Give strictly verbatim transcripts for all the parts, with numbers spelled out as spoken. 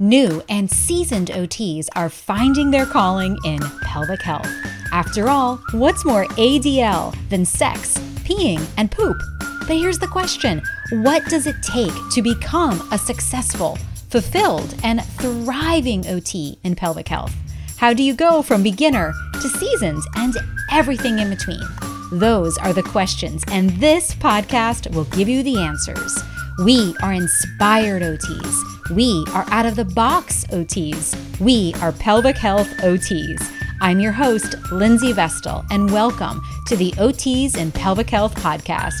New and seasoned O Ts are finding their calling in pelvic health. After all, what's more A D L than sex, peeing, and poop? But here's the question: what does it take to become a successful, fulfilled, and thriving O T in pelvic health? How do you go from beginner to seasoned and everything in between? Those are the questions, and this podcast will give you the answers. We are inspired O Ts. We are out-of-the-box O Ts. We are pelvic health O Ts. I'm your host, Lindsay Vestal, and welcome to the O Ts in Pelvic Health podcast.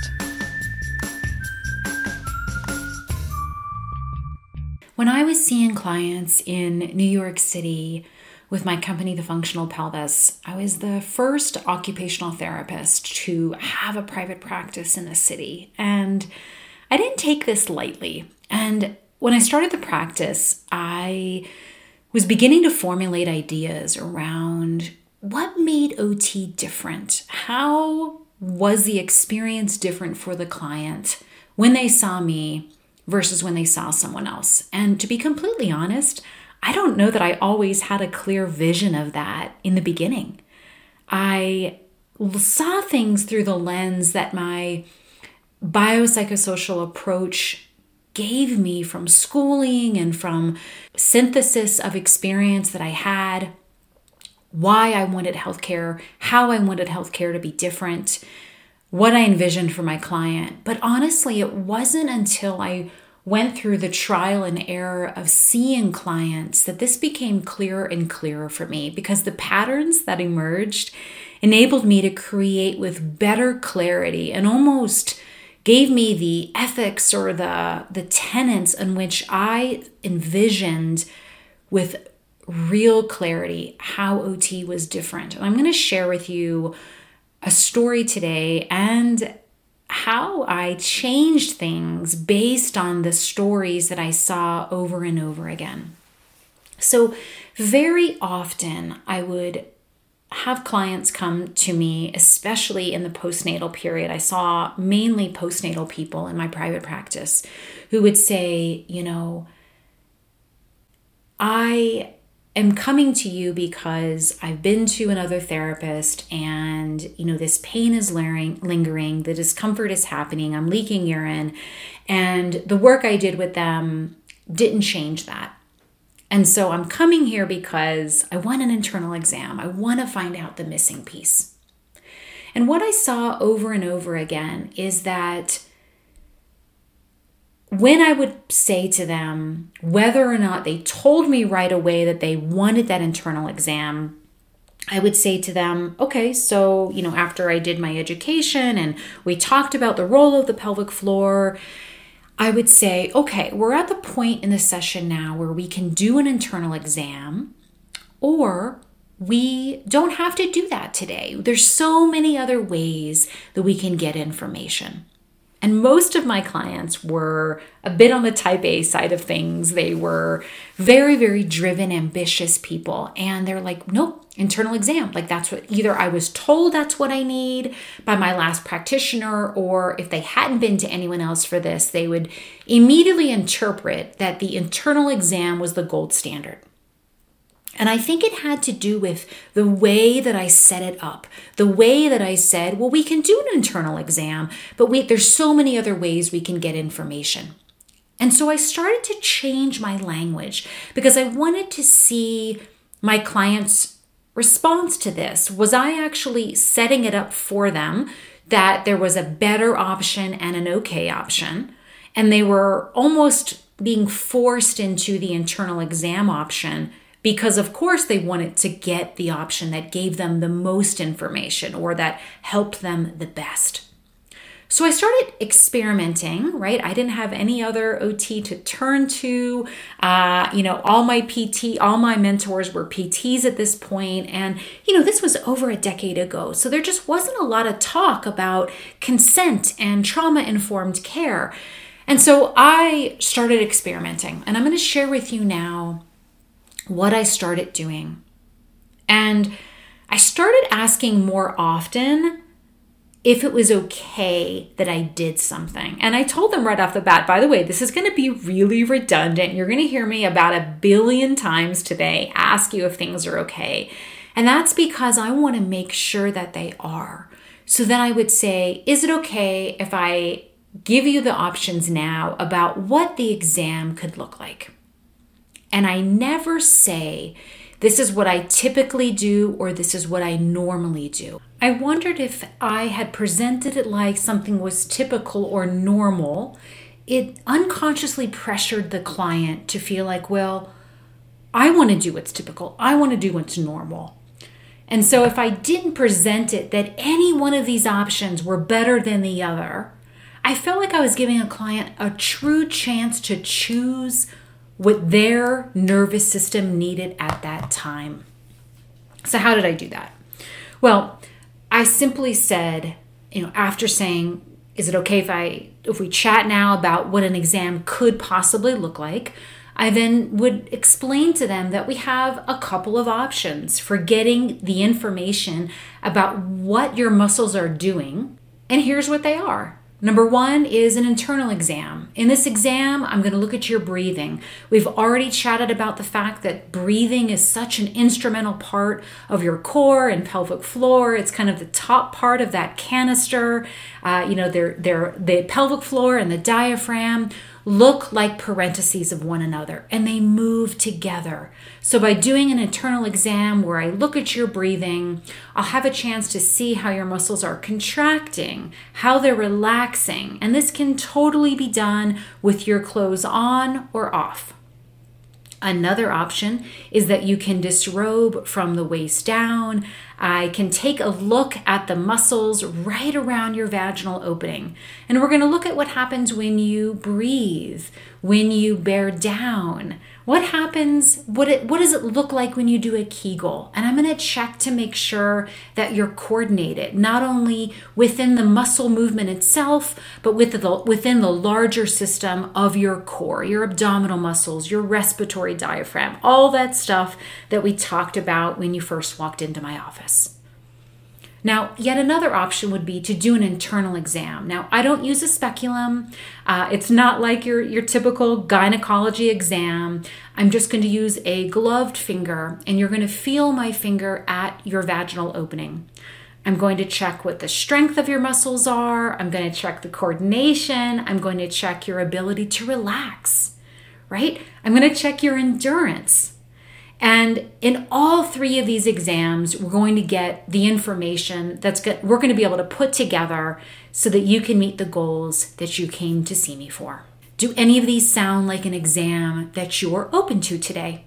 When I was seeing clients in New York City with my company, The Functional Pelvis, I was the first occupational therapist to have a private practice in the city. And I didn't take this lightly. And when I started the practice, I was beginning to formulate ideas around what made O T different. How was the experience different for the client when they saw me versus when they saw someone else? And to be completely honest, I don't know that I always had a clear vision of that in the beginning. I saw things through the lens that my biopsychosocial approach gave me from schooling and from synthesis of experience that I had, why I wanted healthcare, how I wanted healthcare to be different, what I envisioned for my client. But honestly, it wasn't until I went through the trial and error of seeing clients that this became clearer and clearer for me, because the patterns that emerged enabled me to create with better clarity and almost gave me the ethics or the, the tenets in which I envisioned with real clarity how O T was different. And I'm going to share with you a story today and how I changed things based on the stories that I saw over and over again. So very often I would have clients come to me, especially in the postnatal period. I saw mainly postnatal people in my private practice who would say, you know, I am coming to you because I've been to another therapist and, you know, this pain is lingering, the discomfort is happening, I'm leaking urine, and the work I did with them didn't change that. And so I'm coming here because I want an internal exam. I want to find out the missing piece. And what I saw over and over again is that when I would say to them, whether or not they told me right away that they wanted that internal exam, I would say to them, okay, so, you know, after I did my education and we talked about the role of the pelvic floor, I would say, okay, we're at the point in the session now where we can do an internal exam, or we don't have to do that today. There's so many other ways that we can get information. And most of my clients were a bit on the type A side of things. They were very, very driven, ambitious people. And they're like, nope, internal exam. Like that's what, either I was told that's what I need by my last practitioner, or if they hadn't been to anyone else for this, they would immediately interpret that the internal exam was the gold standard. And I think it had to do with the way that I set it up, the way that I said, well, we can do an internal exam, but we, there's so many other ways we can get information. And so I started to change my language because I wanted to see my clients' response to this. Was I actually setting it up for them that there was a better option and an okay option, and they were almost being forced into the internal exam option because, of course, they wanted to get the option that gave them the most information or that helped them the best. So I started experimenting, right? I didn't have any other O T to turn to. Uh, you know, all my P T, all my mentors were P Ts at this point. And, you know, this was over a decade ago. So there just wasn't a lot of talk about consent and trauma-informed care. And so I started experimenting. And I'm going to share with you now what I started doing. And I started asking more often if it was okay that I did something. And I told them right off the bat, by the way, this is going to be really redundant. You're going to hear me about a billion times today ask you if things are okay. And that's because I want to make sure that they are. So then I would say, is it okay if I give you the options now about what the exam could look like? And I never say, this is what I typically do, or this is what I normally do. I wondered if I had presented it like something was typical or normal, it unconsciously pressured the client to feel like, well, I want to do what's typical. I want to do what's normal. And so if I didn't present it that any one of these options were better than the other, I felt like I was giving a client a true chance to choose what their nervous system needed at that time. So how did I do that? Well, I simply said, you know, after saying, is it okay if I if we chat now about what an exam could possibly look like? I then would explain to them that we have a couple of options for getting the information about what your muscles are doing. And here's what they are. Number one is an internal exam. In this exam, I'm going to look at your breathing. We've already chatted about the fact that breathing is such an instrumental part of your core and pelvic floor. It's kind of the top part of that canister. Uh, you know, they're, they're, the pelvic floor and the diaphragm look like parentheses of one another, and they move together. So by doing an internal exam where I look at your breathing, I'll have a chance to see how your muscles are contracting, how they're relaxing, and this can totally be done with your clothes on or off. Another option is that you can disrobe from the waist down. I can take a look at the muscles right around your vaginal opening. And we're going to look at what happens when you breathe, when you bear down. What happens, what it, what does it look like when you do a Kegel? And I'm going to check to make sure that you're coordinated, not only within the muscle movement itself, but with the, within the larger system of your core, your abdominal muscles, your respiratory diaphragm, all that stuff that we talked about when you first walked into my office. Now, yet another option would be to do an internal exam. Now, I don't use a speculum. Uh, it's not like your, your typical gynecology exam. I'm just going to use a gloved finger, and you're going to feel my finger at your vaginal opening. I'm going to check what the strength of your muscles are. I'm going to check the coordination. I'm going to check your ability to relax, right? I'm going to check your endurance. And in all three of these exams, we're going to get the information that's good, we're going to be able to put together so that you can meet the goals that you came to see me for. Do any of these sound like an exam that you're open to today?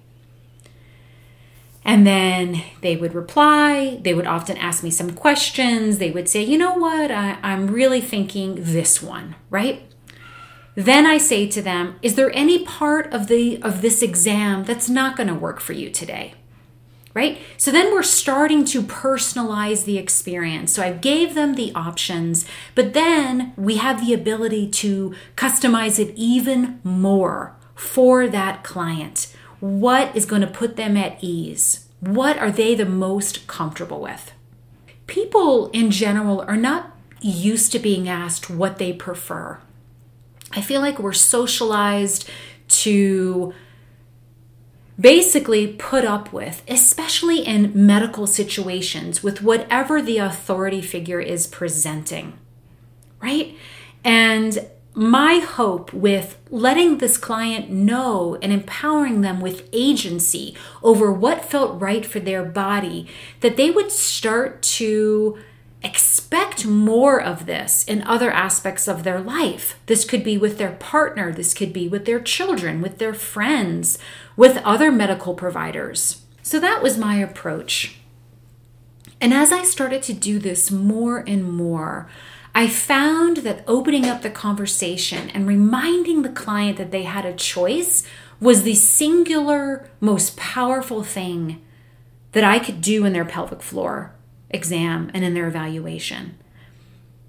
And then they would reply. They would often ask me some questions. They would say, you know what, I, I'm really thinking this one, right? Then I say to them, is there any part of the of this exam that's not going to work for you today? Right? So then we're starting to personalize the experience. So I gave them the options, but then we have the ability to customize it even more for that client. What is going to put them at ease? What are they the most comfortable with? People in general are not used to being asked what they prefer. I feel like we're socialized to basically put up with, especially in medical situations, with whatever the authority figure is presenting, right? And my hope with letting this client know and empowering them with agency over what felt right for their body, that they would start to expect more of this in other aspects of their life. This could be with their partner. This could be with their children, with their friends, with other medical providers. So that was my approach. And as I started to do this more and more, I found that opening up the conversation and reminding the client that they had a choice was the singular, most powerful thing that I could do in their pelvic floor exam and in their evaluation.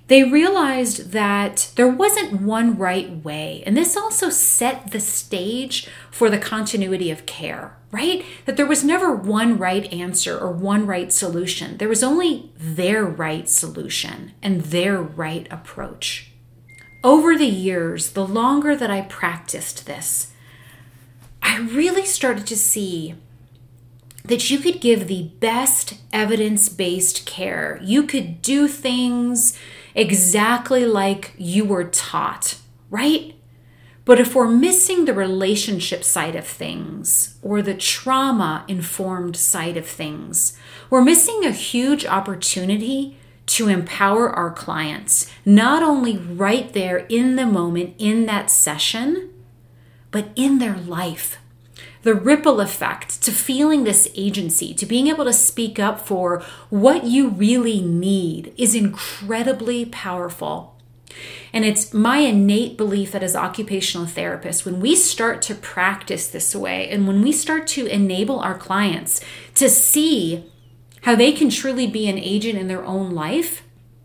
they realized that there wasn't one right way. And this also set the stage for the continuity of care, right? That there was never one right answer or one right solution. There was only their right solution and their right approach. Over the years, the longer that I practiced this, I really started to see that you could give the best evidence-based care. You could do things exactly like you were taught, right? But if we're missing the relationship side of things or the trauma-informed side of things, we're missing a huge opportunity to empower our clients, not only right there in the moment, in that session, but in their life. The ripple effect to feeling this agency, to being able to speak up for what you really need is incredibly powerful. And it's my innate belief that as occupational therapists, when we start to practice this way and when we start to enable our clients to see how they can truly be an agent in their own life,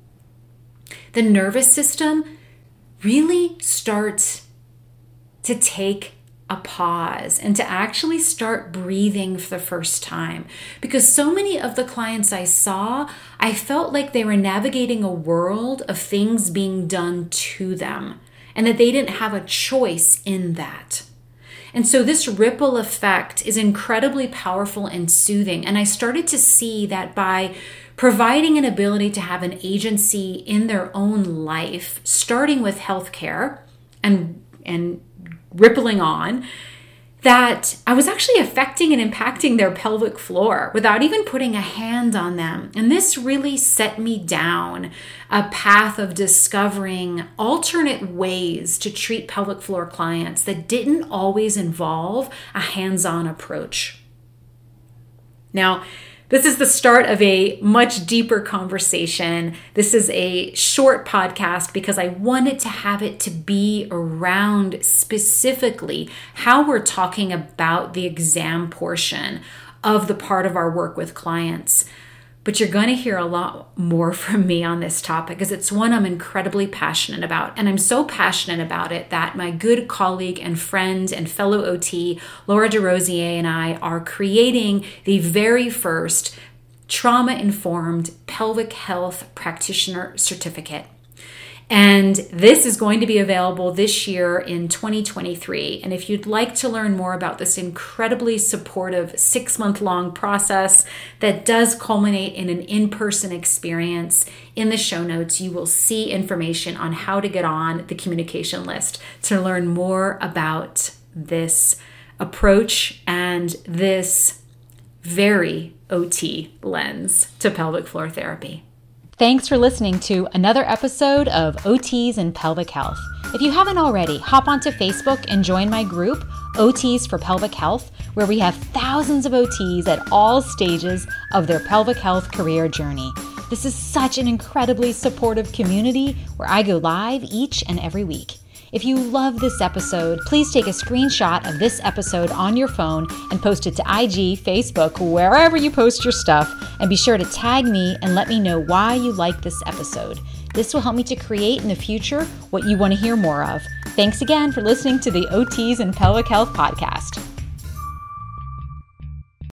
the nervous system really starts to take a pause and to actually start breathing for the first time. Because so many of the clients I saw, I felt like they were navigating a world of things being done to them and that they didn't have a choice in that. And so this ripple effect is incredibly powerful and soothing. And I started to see that by providing an ability to have an agency in their own life, starting with healthcare and, and rippling on, that I was actually affecting and impacting their pelvic floor without even putting a hand on them. And this really set me down a path of discovering alternate ways to treat pelvic floor clients that didn't always involve a hands-on approach. Now, this is the start of a much deeper conversation. This is a short podcast because I wanted to have it to be around specifically how we're talking about the exam portion of the part of our work with clients. But you're going to hear a lot more from me on this topic because it's one I'm incredibly passionate about. And I'm so passionate about it that my good colleague and friend and fellow O T, Laura DeRosier, and I are creating the very first trauma-informed pelvic health practitioner certificate. And this is going to be available this year in twenty twenty-three. And if you'd like to learn more about this incredibly supportive six-month-long process that does culminate in an in-person experience, in the show notes, you will see information on how to get on the communication list to learn more about this approach and this very O T lens to pelvic floor therapy. Thanks for listening to another episode of O Ts and Pelvic Health. If you haven't already, hop onto Facebook and join my group, O Ts for Pelvic Health, where we have thousands of O Ts at all stages of their pelvic health career journey. This is such an incredibly supportive community where I go live each and every week. If you love this episode, please take a screenshot of this episode on your phone and post it to I G, Facebook, wherever you post your stuff, and be sure to tag me and let me know why you like this episode. This will help me to create in the future what you want to hear more of. Thanks again for listening to the O Ts and Pelvic Health podcast.